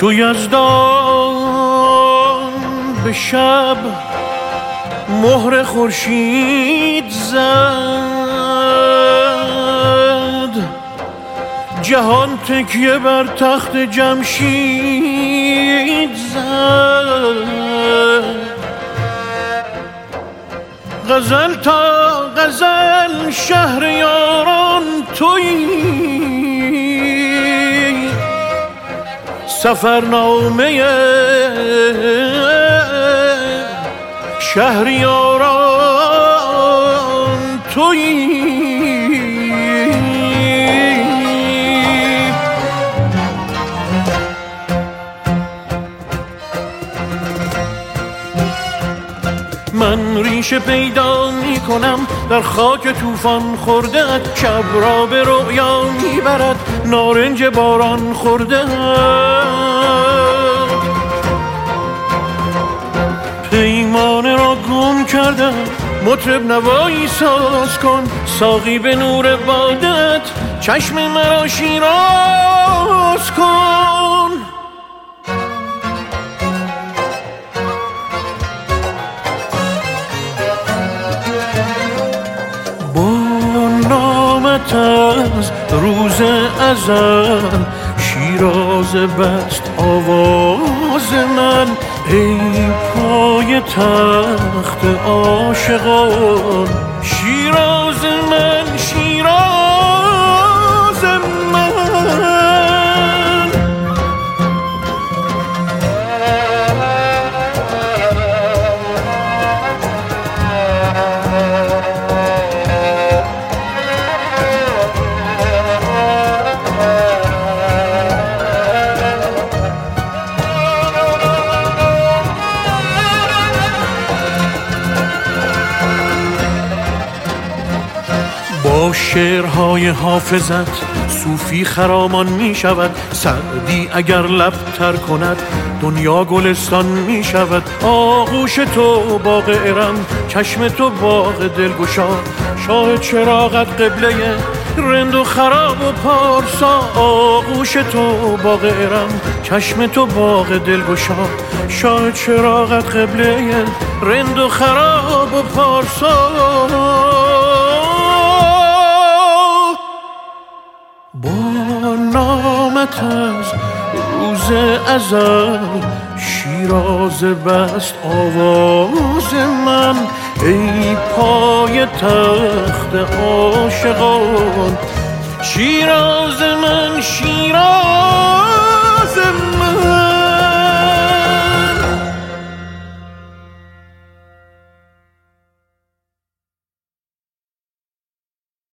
چو یزدان به شب مهر خورشید زد، جهان تکیه بر تخت جمشید زد. غزل تا غزل شهریاران تویی، سفرنامه شهریاران تویی. من ریشه پیدا می کنم در خاک طوفان خورده، شب را به رؤیا می برد نارنج باران خورده. پیمانه را گم کردم، مطرب نوایی ساز کن، ساقی به نور بادت چشم مرا شیراز کن. از روز ازل شیراز بست آواز من، ای پای تخت عاشقان شیراز من، شیراز من. با شعرهای حافظت صوفی خرامان می شود، سعدی اگر لب تر کند دنیا گلستان می شود. آغوش تو باغ ارم، چشم تو باغ دلگشا، شاه چراغت قبله رند و خراب و پارسا. آغوش تو باغ ارم، چشم تو باغ دلگشا، شاه چراغت قبله رند و خراب و پارسا. با نامت از روز ازل شیراز بست آواز من، ای پای تخت عاشقان شیراز من، شیراز من.